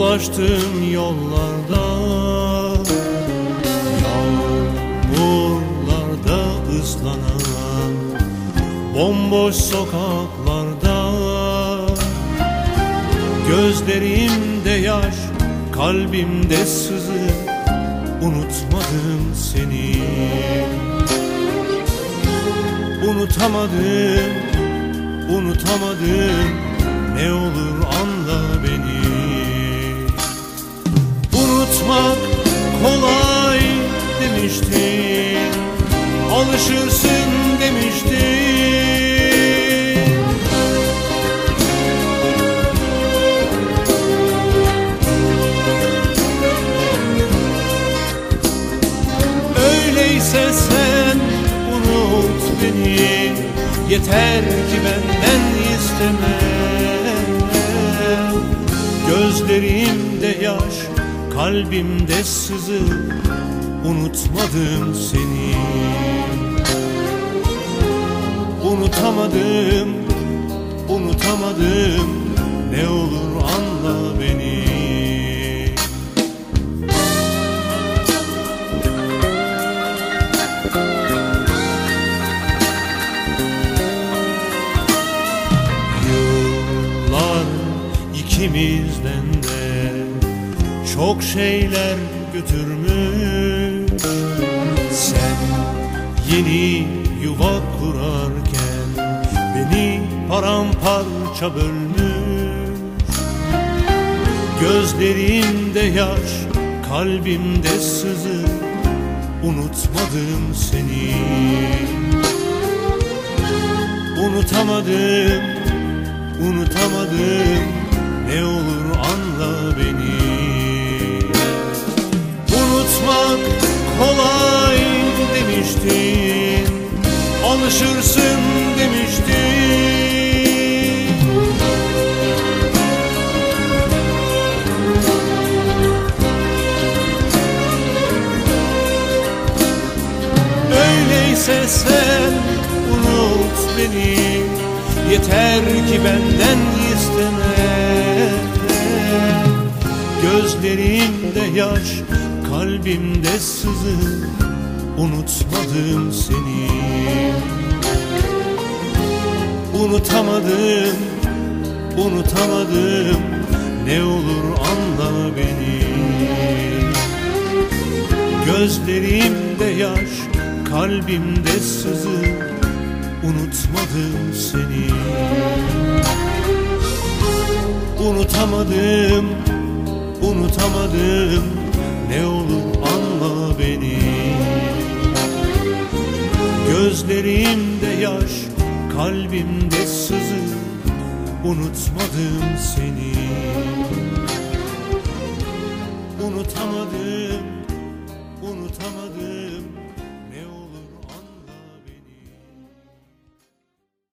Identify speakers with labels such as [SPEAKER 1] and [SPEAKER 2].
[SPEAKER 1] Dolaştığım yollarda, yağmurlarda ıslanan bomboş sokaklarda, gözlerimde yaş, kalbimde sızı, unutmadım seni. Unutamadım, unutamadım, ne olur anla beni. Unutmak kolay demiştin, alışırsın demiştin. Öyleyse sen unut beni, yeter ki benden isteme. Gözlerimde yaş, kalbimde sızı, unutmadım seni. Unutamadım, unutamadım, ne olur anla beni. Yıllar ikimizden de çok şeyler götürmüş. Sen yeni yuva kurarken beni paramparça bölmüş. Gözlerimde yaş, kalbimde sızı, unutmadım seni. Unutamadım, unutamadım, ne olur anla beni. Unutmak kolay demiştin, alışırsın demiştin. Öyleyse sen unut beni, yeter ki benden isteme. Gözlerimde yaş, kalbimde sızı, unutmadım seni. Unutamadım, unutamadım, ne olur anla beni. Gözlerimde yaş, kalbimde sızı, unutmadım seni. Unutamadım, unutamadım, ne olur anla beni. Gözlerimde yaş, kalbimde sızı, unutmadım seni. Unutamadım.